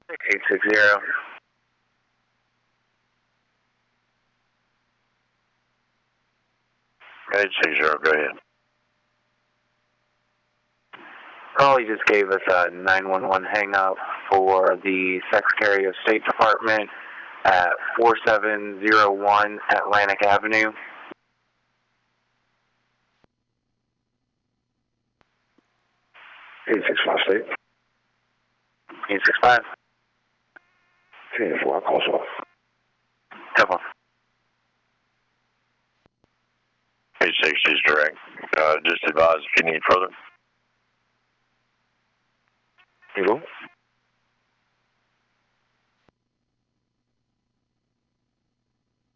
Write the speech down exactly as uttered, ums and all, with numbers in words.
eight six zero. eight six zero, go ahead. Call, you just gave us a nine one one hang up for the Secretary of State Department at four seven zero one Atlantic Avenue. eight six five state. eight six five. ten four, I'll call off. Double. eight six is direct. Uh, just advise if you need further. You go.